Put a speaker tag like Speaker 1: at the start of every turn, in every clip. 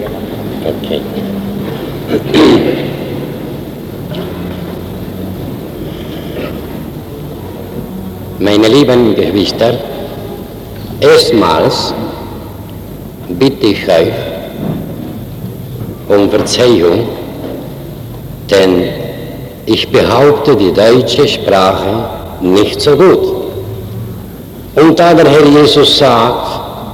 Speaker 1: Okay. Meine lieben Geschwister, erstmals bitte ich euch um Verzeihung, denn ich behaupte die deutsche Sprache nicht so gut. Und da der Herr Jesus sagt,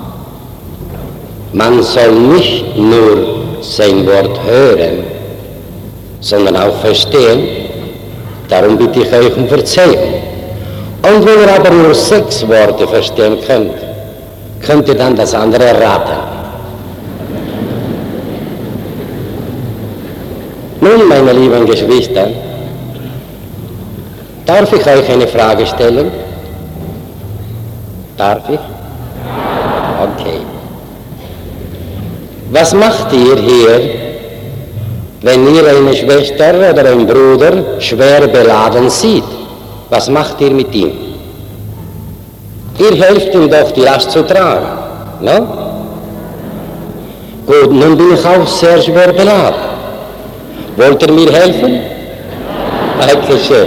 Speaker 1: man soll nicht nur sein Wort hören, sondern auch verstehen, darum bitte ich euch um Verzeihung. Und wenn ihr aber nur 6 Worte verstehen könnt ihr dann das andere erraten. Nun, meine lieben Geschwister, darf ich euch eine Frage stellen? Darf ich? Okay. Was macht ihr hier, wenn ihr eine Schwester oder einen Bruder schwer beladen seht? Was macht ihr mit ihm? Ihr helft ihm doch, die Last zu tragen, no? Gut, nun bin ich auch sehr schwer beladen. Wollt ihr mir helfen? Danke schön.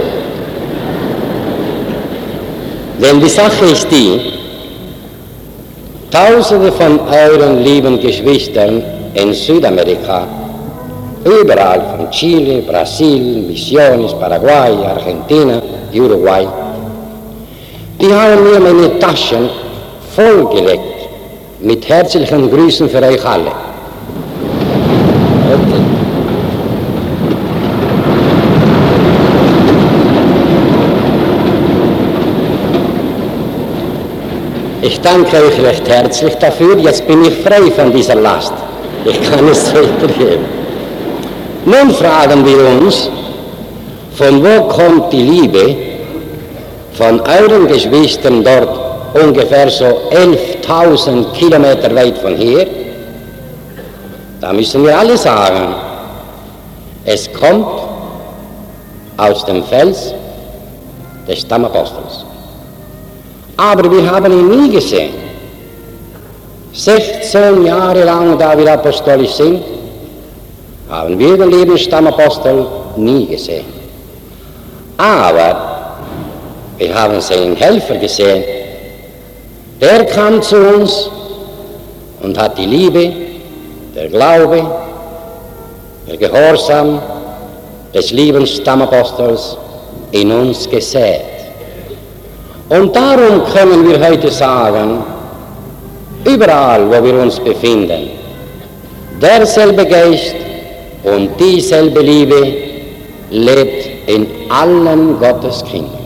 Speaker 1: Denn die Sache ist die, Tausende von euren lieben Geschwistern in Südamerika, überall von Chile, Brasilien, Misiones, Paraguay, Argentina, Uruguay, die haben mir meine Taschen vollgelegt mit herzlichen Grüßen für euch alle. Okay. Ich danke euch recht herzlich dafür, jetzt bin ich frei von dieser Last. Ich kann es weitergeben. Nun fragen wir uns, von wo kommt die Liebe von euren Geschwistern dort ungefähr so 11.000 Kilometer weit von hier? Da müssen wir alle sagen, es kommt aus dem Fels des Stammapostels. Aber wir haben ihn nie gesehen. 16 Jahre lang, da wir apostolisch sind, haben wir den lieben Stammapostel nie gesehen. Aber wir haben seinen Helfer gesehen. Der kam zu uns und hat die Liebe, der Glaube, der Gehorsam des lieben Stammapostels in uns gesät. Und darum können wir heute sagen, überall, wo wir uns befinden, derselbe Geist und dieselbe Liebe lebt in allen Gottes Kindern.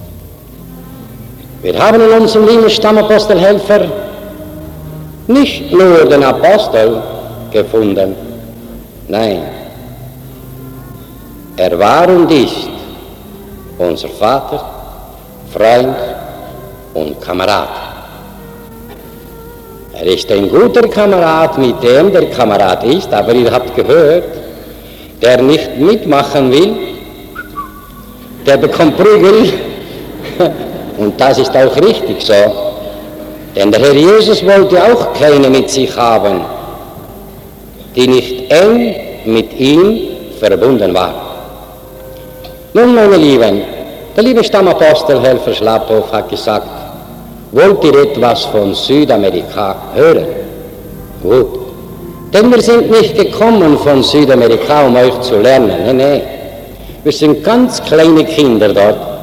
Speaker 1: Wir haben in unserem lieben Stammapostelhelfer nicht nur den Apostel gefunden, nein, er war und ist unser Vater, Freund und Kamerad. Er ist ein guter Kamerad, mit dem der Kamerad ist, aber ihr habt gehört, der nicht mitmachen will, der bekommt Prügel. Und das ist auch richtig so. Denn der Herr Jesus wollte auch keine mit sich haben, die nicht eng mit ihm verbunden war. Nun, meine Lieben, der liebe Stammapostelhelfer Schlapphoff hat gesagt, wollt ihr etwas von Südamerika hören? Gut. Denn wir sind nicht gekommen von Südamerika, um euch zu lernen. Nein, nein. Wir sind ganz kleine Kinder dort.